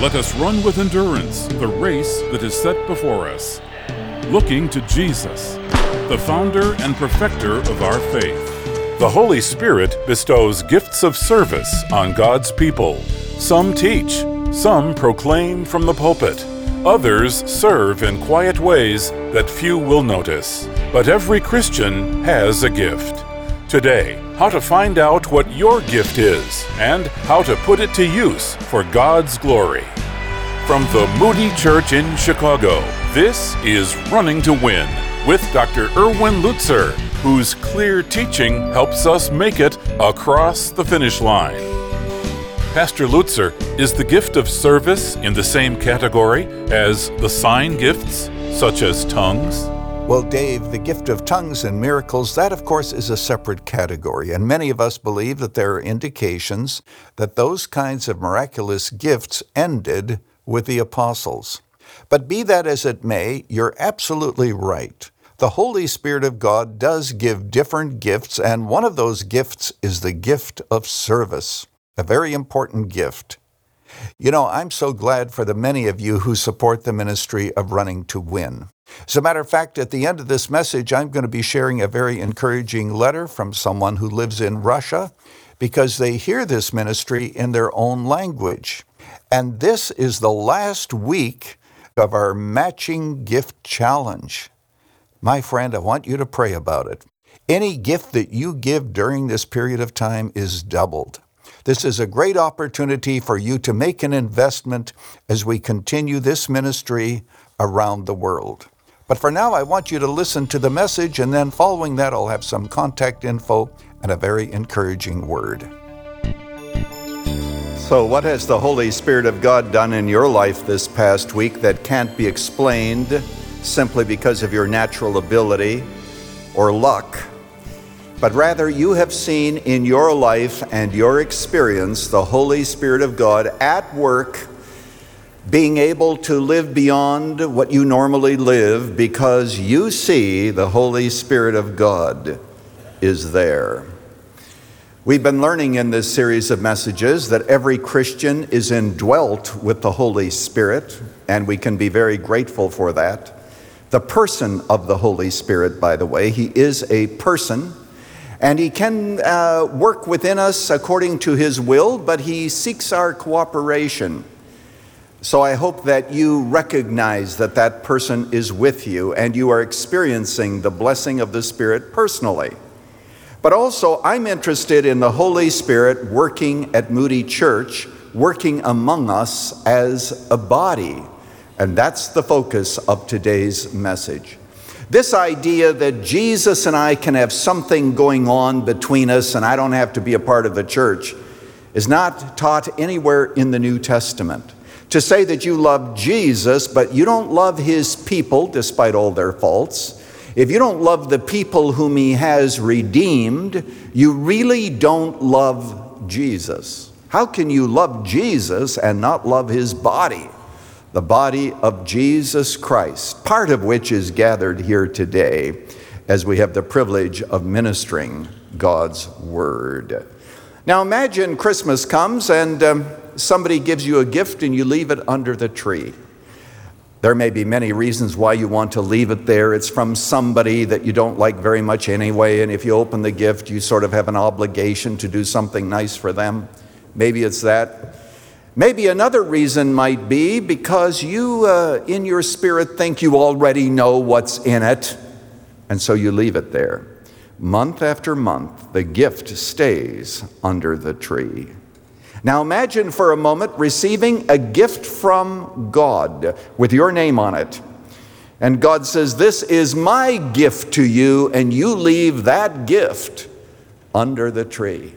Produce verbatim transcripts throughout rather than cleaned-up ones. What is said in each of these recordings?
Let us run with endurance the race that is set before us, looking to Jesus, the founder and perfecter of our faith. The Holy Spirit bestows gifts of service on God's people. Some teach, some proclaim from the pulpit. Others serve in quiet ways that few will notice. But every Christian has a gift. Today, how to find out what your gift is and how to put it to use for God's glory. From the Moody Church in Chicago, this is Running to Win with Doctor Erwin Lutzer, whose clear teaching helps us make it across the finish line. Pastor Lutzer, is the gift of service in the same category as the sign gifts, such as tongues? Well, Dave, the gift of tongues and miracles, that of course is a separate category, and many of us believe that there are indications that those kinds of miraculous gifts ended with the apostles. But be that as it may, you're absolutely right. The Holy Spirit of God does give different gifts, and one of those gifts is the gift of service, a very important gift. You know, I'm so glad for the many of you who support the ministry of Running to Win. As a matter of fact, at the end of this message, I'm going to be sharing a very encouraging letter from someone who lives in Russia because they hear this ministry in their own language. And this is the last week of our Matching Gift Challenge. My friend, I want you to pray about it. Any gift that you give during this period of time is doubled. This is a great opportunity for you to make an investment as we continue this ministry around the world. But for now, I want you to listen to the message, and then following that, I'll have some contact info and a very encouraging word. So what has the Holy Spirit of God done in your life this past week that can't be explained simply because of your natural ability or luck? But rather, you have seen in your life and your experience the Holy Spirit of God at work, being able to live beyond what you normally live because you see the Holy Spirit of God is there. We've been learning in this series of messages that every Christian is indwelt with the Holy Spirit, and we can be very grateful for that. The person of the Holy Spirit, by the way, he is a person. And he can uh, work within us according to his will, but he seeks our cooperation. So I hope that you recognize that that person is with you and you are experiencing the blessing of the Spirit personally. But also, I'm interested in the Holy Spirit working at Moody Church, working among us as a body. And that's the focus of today's message. This idea that Jesus and I can have something going on between us and I don't have to be a part of the church is not taught anywhere in the New Testament. To say that you love Jesus, but you don't love his people despite all their faults, if you don't love the people whom he has redeemed, you really don't love Jesus. How can you love Jesus and not love his body? The body of Jesus Christ, part of which is gathered here today as we have the privilege of ministering God's Word. Now imagine Christmas comes and um, somebody gives you a gift and you leave it under the tree. There may be many reasons why you want to leave it there. It's from somebody that you don't like very much anyway, and if you open the gift, you sort of have an obligation to do something nice for them. Maybe it's that. Maybe another reason might be because you, uh, in your spirit, think you already know what's in it, and so you leave it there. Month after month, the gift stays under the tree. Now imagine for a moment receiving a gift from God with your name on it. And God says, "This is my gift to you," and you leave that gift under the tree.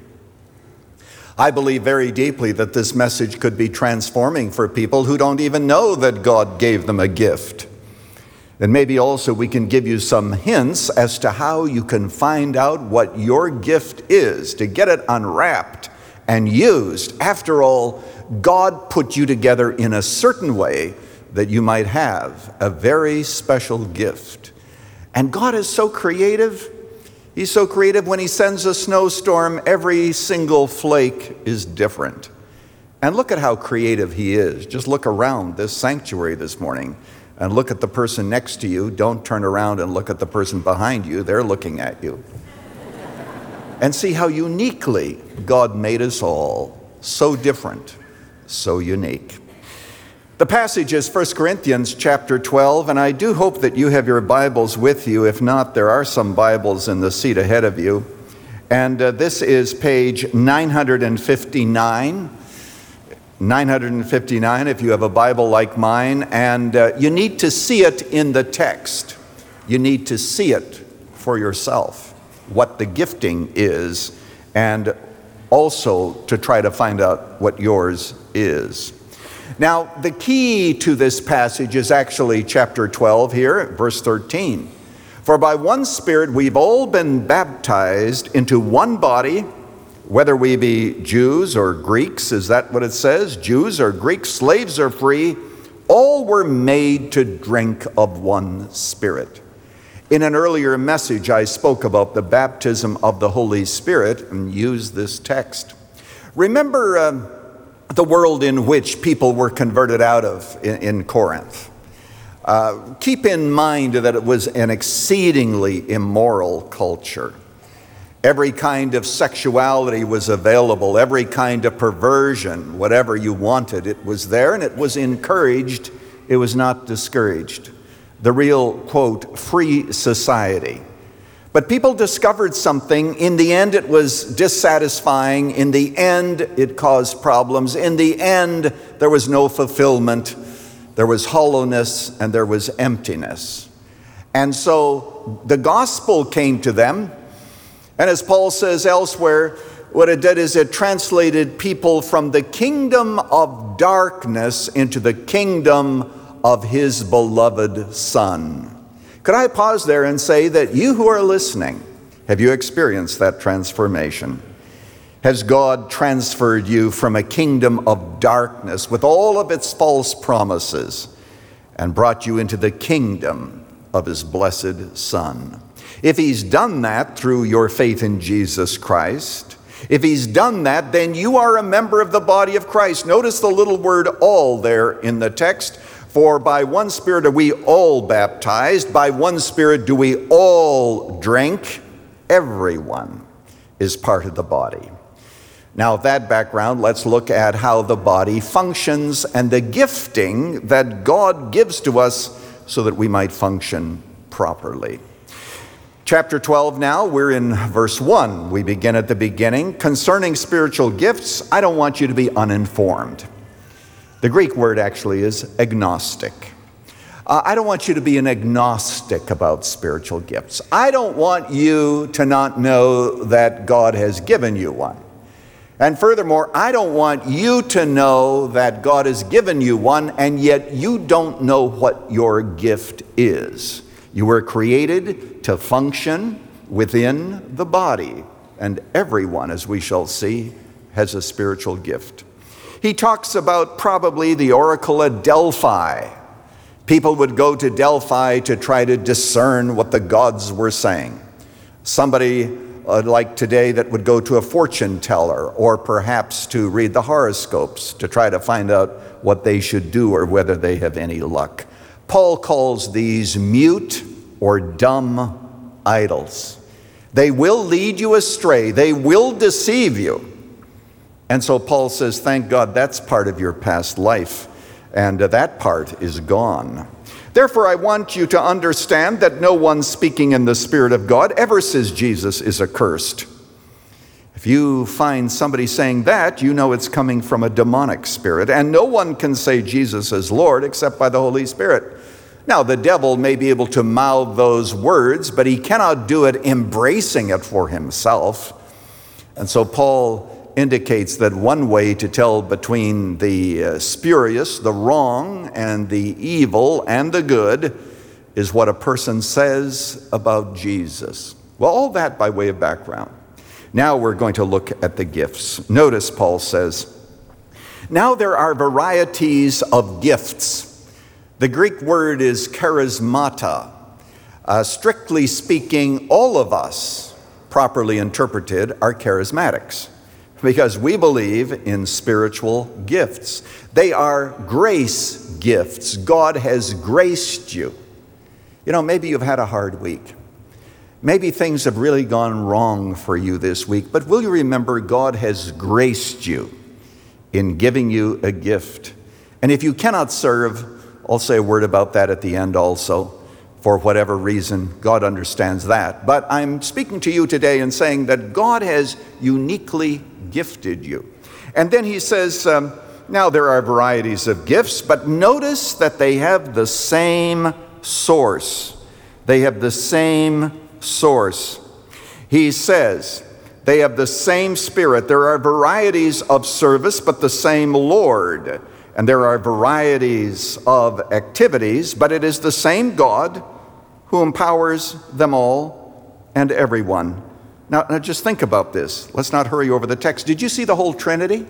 I believe very deeply that this message could be transforming for people who don't even know that God gave them a gift. And maybe also we can give you some hints as to how you can find out what your gift is, to get it unwrapped and used. After all, God put you together in a certain way that you might have a very special gift. And God is so creative. He's so creative. When he sends a snowstorm, every single flake is different. And look at how creative he is. Just look around this sanctuary this morning and look at the person next to you. Don't turn around and look at the person behind you. They're looking at you. And see how uniquely God made us all. So different, so unique. The passage is First Corinthians chapter twelve, and I do hope that you have your Bibles with you. If not, there are some Bibles in the seat ahead of you. And uh, this is page nine fifty-nine. nine fifty-nine if you have a Bible like mine, and uh, you need to see it in the text. You need to see it for yourself, what the gifting is, and also to try to find out what yours is. Now, the key to this passage is actually chapter twelve here, verse thirteen. For by one Spirit we've all been baptized into one body, whether we be Jews or Greeks. Is that what it says? Jews or Greeks, slaves or free, all were made to drink of one Spirit. In an earlier message, I spoke about the baptism of the Holy Spirit and used this text. Remember uh, the world in which people were converted out of in, in Corinth. Uh, keep in mind that it was an exceedingly immoral culture. Every kind of sexuality was available, every kind of perversion, whatever you wanted, it was there, and it was encouraged, it was not discouraged. The real, quote, free society. But people discovered something. In the end, it was dissatisfying. In the end, it caused problems. In the end, there was no fulfillment. There was hollowness and there was emptiness. And so the gospel came to them. And as Paul says elsewhere, what it did is it translated people from the kingdom of darkness into the kingdom of his beloved Son. Could I pause there and say that you who are listening, have you experienced that transformation? Has God transferred you from a kingdom of darkness with all of its false promises and brought you into the kingdom of his blessed Son? If he's done that through your faith in Jesus Christ, if he's done that, then you are a member of the body of Christ. Notice the little word all there in the text. For by one Spirit are we all baptized, by one Spirit do we all drink. Everyone is part of the body. Now, with that background, let's look at how the body functions and the gifting that God gives to us so that we might function properly. Chapter twelve now, we're in verse one. We begin at the beginning. Concerning spiritual gifts, I don't want you to be uninformed. The Greek word actually is agnostic. Uh, I don't want you to be an agnostic about spiritual gifts. I don't want you to not know that God has given you one. And furthermore, I don't want you to know that God has given you one, and yet you don't know what your gift is. You were created to function within the body, and everyone, as we shall see, has a spiritual gift. He talks about probably the oracle at Delphi. People would go to Delphi to try to discern what the gods were saying. Somebody uh, like today that would go to a fortune teller, or perhaps to read the horoscopes to try to find out what they should do or whether they have any luck. Paul calls these mute or dumb idols. They will lead you astray. They will deceive you. And so Paul says, thank God that's part of your past life, and uh, that part is gone. Therefore, I want you to understand that no one speaking in the Spirit of God ever says Jesus is accursed. If you find somebody saying that, you know it's coming from a demonic spirit, and no one can say Jesus is Lord except by the Holy Spirit. Now, the devil may be able to mouth those words, but he cannot do it embracing it for himself. And so Paul indicates that one way to tell between the uh, spurious, the wrong, and the evil and the good is what a person says about Jesus. Well, all that by way of background. Now we're going to look at the gifts. Notice Paul says, now there are varieties of gifts. The Greek word is charismata. Uh, strictly speaking, all of us, properly interpreted, are charismatics. because we believe in spiritual gifts. They are grace gifts. God has graced you. You know, maybe you've had a hard week. Maybe things have really gone wrong for you this week, but will you remember God has graced you in giving you a gift? And if you cannot serve, I'll say a word about that at the end also. For whatever reason, God understands that. But I'm speaking to you today and saying that God has uniquely gifted you. And then he says, um, now there are varieties of gifts, but notice that they have the same source. They have the same source. He says, they have the same Spirit. There are varieties of service, but the same Lord. And there are varieties of activities, but it is the same God who empowers them all and everyone. Now, now just think about this. Let's not hurry over the text. Did you see the whole Trinity?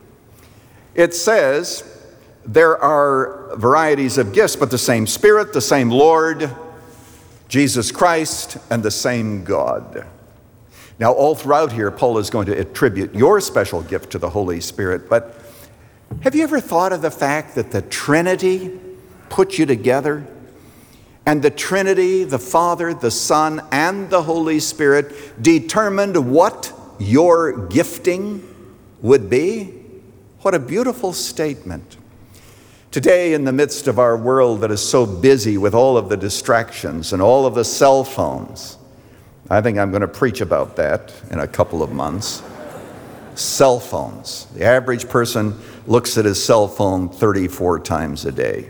It says there are varieties of gifts, but the same Spirit, the same Lord, Jesus Christ, and the same God. Now, all throughout here, Paul is going to attribute your special gift to the Holy Spirit, but have you ever thought of the fact that the Trinity put you together? And the Trinity, the Father, the Son, and the Holy Spirit determined what your gifting would be? What a beautiful statement. Today, in the midst of our world that is so busy with all of the distractions and all of the cell phones, I think I'm going to preach about that in a couple of months. Cell phones. The average person looks at his cell phone thirty-four times a day.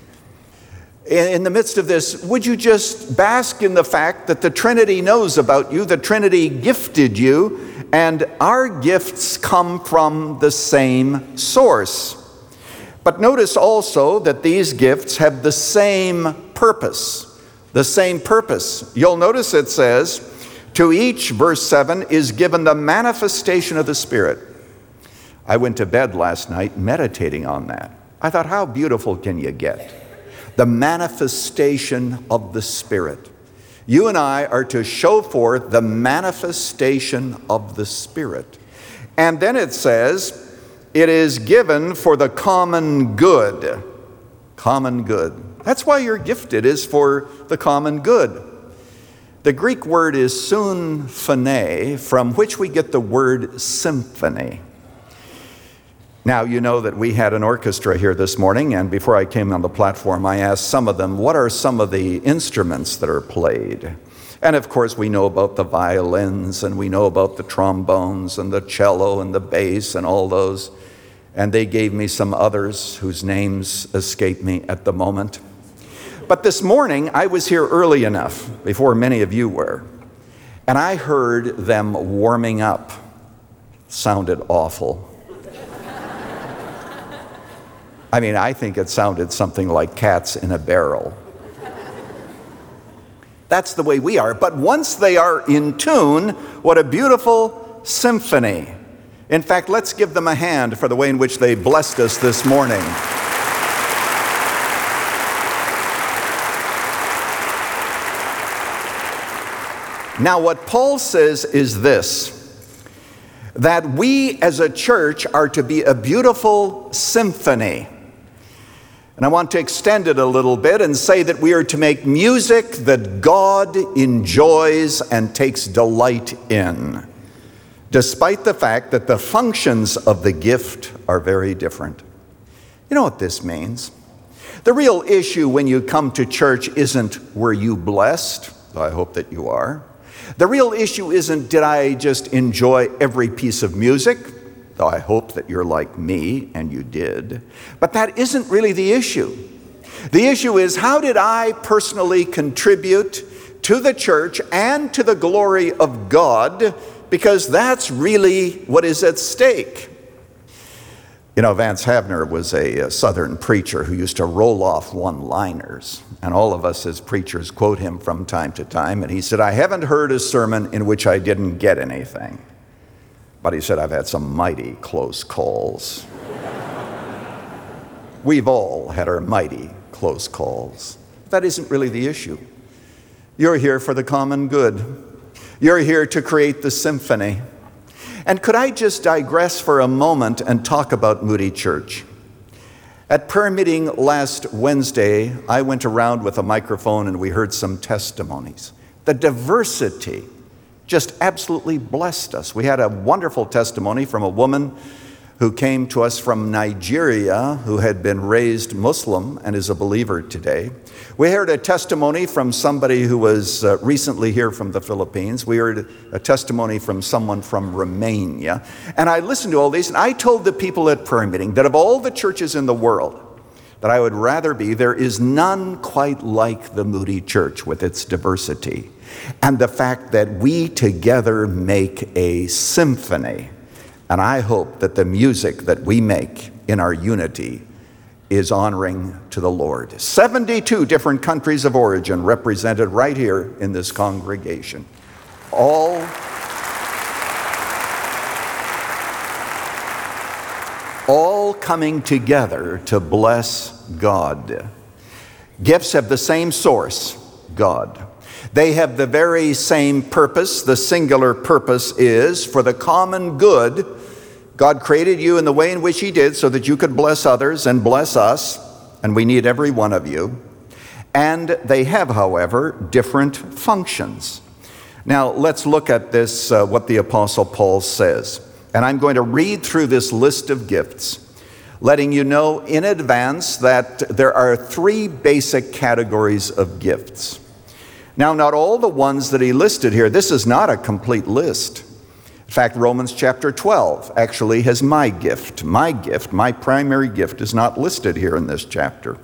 In the midst of this, would you just bask in the fact that the Trinity knows about you, the Trinity gifted you, and our gifts come from the same source. But notice also that these gifts have the same purpose, the same purpose. You'll notice it says, to each, verse seven, is given the manifestation of the Spirit. I went to bed last night meditating on that. I thought, how beautiful can you get? The manifestation of the Spirit. You and I are to show forth the manifestation of the Spirit. And then it says, it is given for the common good. Common good. That's why you're gifted, is for the common good. The Greek word is symphone, from which we get the word symphony. Now, you know that we had an orchestra here this morning, and before I came on the platform, I asked some of them, what are some of the instruments that are played? And of course, we know about the violins, and we know about the trombones, and the cello, and the bass, and all those. And they gave me some others whose names escape me at the moment. But this morning, I was here early enough, before many of you were, and I heard them warming up. Sounded awful. I mean, I think it sounded something like cats in a barrel. That's the way we are. But once they are in tune, what a beautiful symphony. In fact, let's give them a hand for the way in which they blessed us this morning. Now, what Paul says is this, that we as a church are to be a beautiful symphony. And I want to extend it a little bit and say that we are to make music that God enjoys and takes delight in, despite the fact that the functions of the gift are very different. You know what this means? The real issue when you come to church isn't, were you blessed? I hope that you are. The real issue isn't, did I just enjoy every piece of music? Though I hope that you're like me, and you did. But that isn't really the issue. The issue is, how did I personally contribute to the church and to the glory of God? Because that's really what is at stake. You know, Vance Havner was a, a Southern preacher who used to roll off one-liners. And all of us as preachers quote him from time to time. And he said, I haven't heard a sermon in which I didn't get anything. But he said, I've had some mighty close calls. We've all had our mighty close calls. That isn't really the issue. You're here for the common good. You're here to create the symphony. And could I just digress for a moment and talk about Moody Church? At prayer meeting last Wednesday, I went around with a microphone and we heard some testimonies. The diversity just absolutely blessed us. We had a wonderful testimony from a woman who came to us from Nigeria, who had been raised Muslim and is a believer today. We heard a testimony from somebody who was uh, recently here from the Philippines. We heard a testimony from someone from Romania. And I listened to all these, and I told the people at prayer meeting that of all the churches in the world that I would rather be, there is none quite like the Moody Church with its diversity and the fact that we together make a symphony. And I hope that the music that we make in our unity is honoring to the Lord. seventy-two different countries of origin represented right here in this congregation. All, all coming together to bless God. Gifts have the same source, God. They have the very same purpose. The singular purpose is for the common good. God created you in the way in which He did so that you could bless others and bless us, and we need every one of you. And they have, however, different functions. Now, let's look at this, uh, what the Apostle Paul says. And I'm going to read through this list of gifts, letting you know in advance that there are three basic categories of gifts. Now, not all the ones that he listed here, this is not a complete list. In fact, Romans chapter twelve actually has my gift. My gift, my primary gift, is not listed here in this chapter.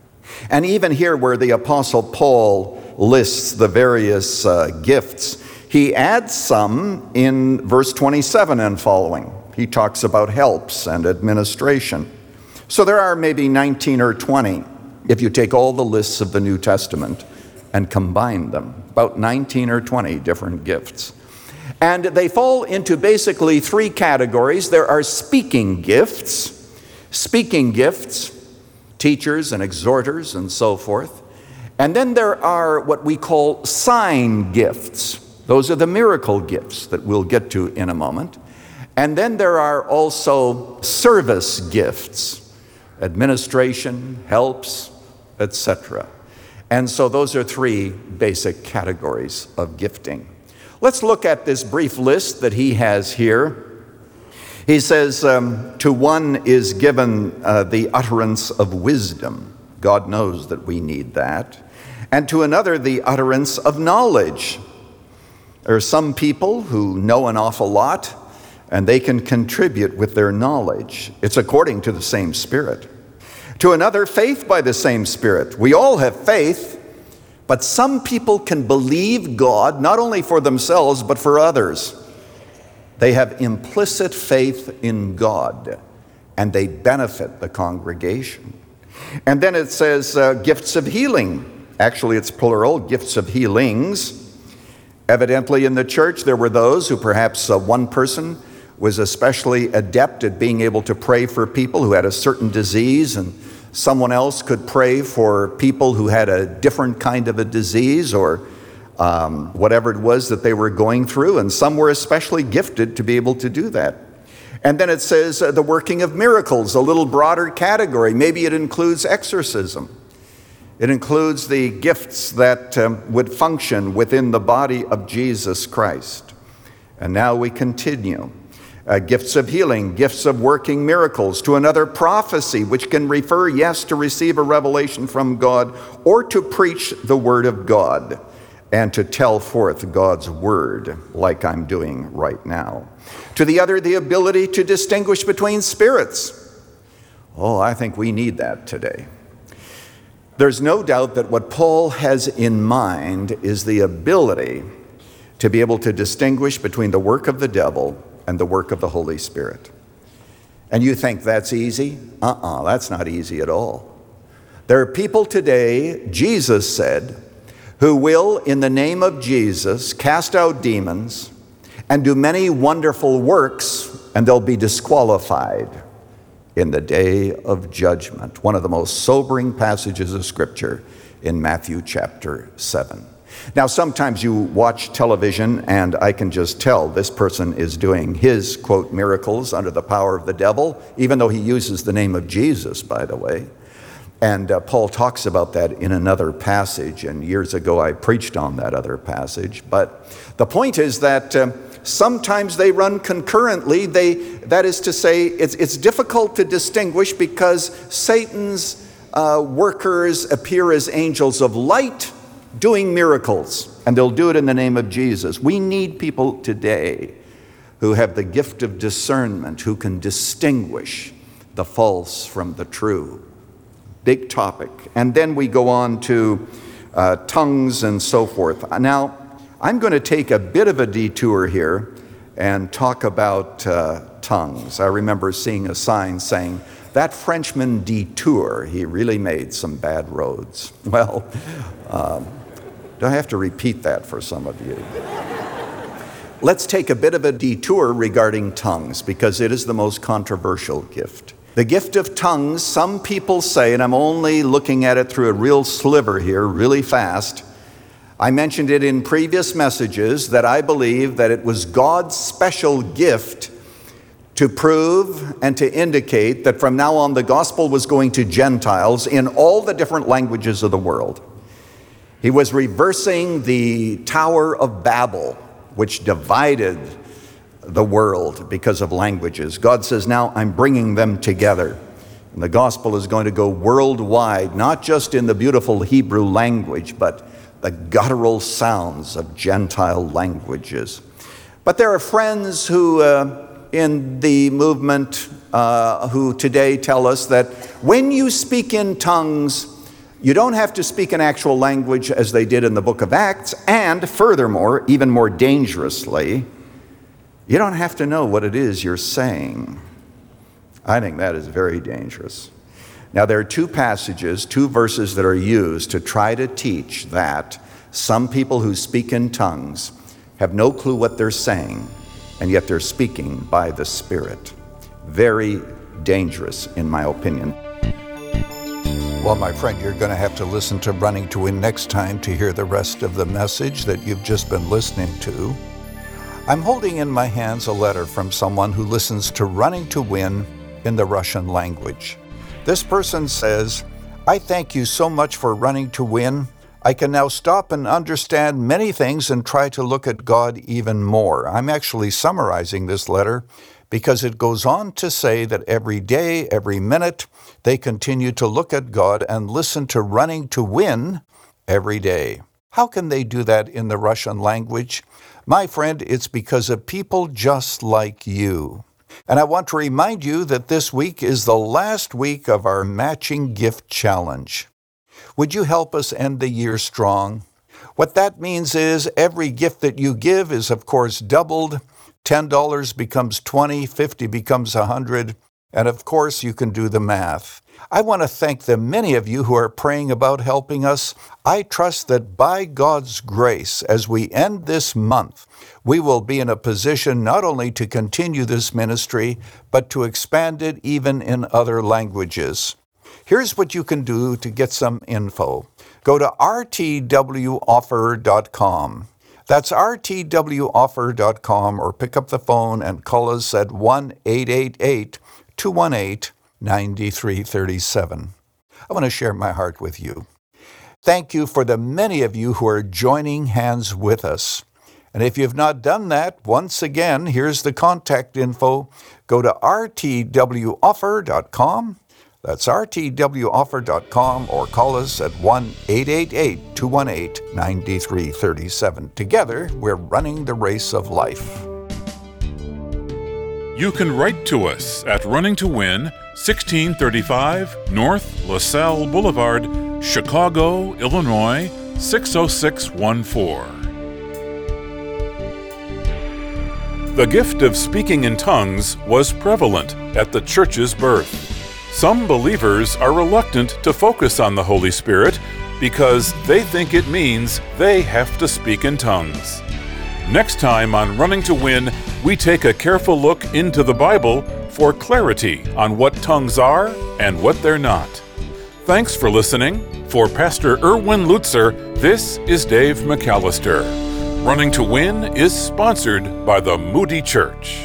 And even here where the Apostle Paul lists the various uh, gifts, he adds some in verse twenty-seven and following. He talks about helps and administration. So there are maybe nineteen or twenty if you take all the lists of the New Testament and combine them, about nineteen or twenty different gifts. And they fall into basically three categories. There are speaking gifts, speaking gifts, teachers and exhorters and so forth. And then there are what we call sign gifts. Those are the miracle gifts that we'll get to in a moment. And then there are also service gifts, administration, helps, et cetera. And so those are three basic categories of gifting. Let's look at this brief list that he has here. He says, um, to one is given uh, the utterance of wisdom. God knows that we need that. And to another, the utterance of knowledge. There are some people who know an awful lot, and they can contribute with their knowledge. It's according to the same Spirit. To another, faith by the same Spirit. We all have faith, but some people can believe God not only for themselves, but for others. They have implicit faith in God, and they benefit the congregation. And then it says uh, gifts of healing. Actually, it's plural, gifts of healings. Evidently in the church, there were those who perhaps uh, one person was especially adept at being able to pray for people who had a certain disease, and someone else could pray for people who had a different kind of a disease or um, whatever it was that they were going through, and some were especially gifted to be able to do that. And then it says uh, the working of miracles, a little broader category. Maybe it includes exorcism. It includes the gifts that um, would function within the body of Jesus Christ. And now we continue. Uh, gifts of healing, gifts of working miracles, to another prophecy, which can refer, yes, to receive a revelation from God, or to preach the word of God, and to tell forth God's word, like I'm doing right now. To the other, the ability to distinguish between spirits. Oh, I think we need that today. There's no doubt that what Paul has in mind is the ability to be able to distinguish between the work of the devil and the work of the Holy Spirit. And you think that's easy? Uh-uh, that's not easy at all. There are people today, Jesus said, who will, in the name of Jesus, cast out demons and do many wonderful works, and they'll be disqualified in the day of judgment. One of the most sobering passages of Scripture in Matthew chapter seven. Now, sometimes you watch television and I can just tell this person is doing his, quote, miracles under the power of the devil, even though he uses the name of Jesus, by the way. And uh, Paul talks about that in another passage, and years ago I preached on that other passage. But the point is that uh, sometimes they run concurrently. They, that is to say, it's, it's difficult to distinguish because Satan's uh, workers appear as angels of light doing miracles, and they'll do it in the name of Jesus. We need people today who have the gift of discernment, who can distinguish the false from the true. Big topic. And then we go on to uh, tongues and so forth. Now, I'm going to take a bit of a detour here and talk about uh, tongues. I remember seeing a sign saying, that Frenchman detour, he really made some bad roads. Well, um, do I have to repeat that for some of you? Let's take a bit of a detour regarding tongues because it is the most controversial gift. The gift of tongues, some people say, and I'm only looking at it through a real sliver here, really fast. I mentioned it in previous messages that I believe that it was God's special gift to prove and to indicate that from now on the gospel was going to Gentiles in all the different languages of the world. He was reversing the Tower of Babel, which divided the world because of languages. God says, now I'm bringing them together. And the gospel is going to go worldwide, not just in the beautiful Hebrew language, but the guttural sounds of Gentile languages. But there are friends who, uh, in the movement, uh, who today tell us that when you speak in tongues, you don't have to speak an actual language as they did in the book of Acts, and furthermore, even more dangerously, you don't have to know what it is you're saying. I think that is very dangerous. Now, there are two passages, two verses that are used to try to teach that some people who speak in tongues have no clue what they're saying, and yet they're speaking by the Spirit. Very dangerous, in my opinion. Well, my friend, you're going to have to listen to Running to Win next time to hear the rest of the message that you've just been listening to. I'm holding in my hands a letter from someone who listens to Running to Win in the Russian language. This person says, I thank you so much for Running to Win. I can now stop and understand many things and try to look at God even more. I'm actually summarizing this letter because it goes on to say that every day, every minute, they continue to look at God and listen to Running to Win every day. How can they do that in the Russian language? My friend, it's because of people just like you. And I want to remind you that this week is the last week of our Matching Gift Challenge. Would you help us end the year strong? What that means is every gift that you give is, of course, doubled. ten dollars becomes twenty dollars, fifty dollars becomes one hundred dollars, and of course you can do the math. I want to thank the many of you who are praying about helping us. I trust that by God's grace, as we end this month, we will be in a position not only to continue this ministry, but to expand it even in other languages. Here's what you can do to get some info. Go to r t w offer dot com. That's r t w offer dot com, or pick up the phone and call us at one eight eight eight, two one eight, nine three three seven. I want to share my heart with you. Thank you for the many of you who are joining hands with us. And if you've not done that, once again, here's the contact info. Go to r t w offer dot com. That's r t w offer dot com, or call us at one eight eight eight, two one eight, nine three three seven. Together, we're running the race of life. You can write to us at Running to Win, sixteen thirty-five North LaSalle Boulevard, Chicago, Illinois, six oh six one four. The gift of speaking in tongues was prevalent at the church's birth. Some believers are reluctant to focus on the Holy Spirit because they think it means they have to speak in tongues. Next time on Running to Win, we take a careful look into the Bible for clarity on what tongues are and what they're not. Thanks for listening. For Pastor Erwin Lutzer, this is Dave McAllister. Running to Win is sponsored by the Moody Church.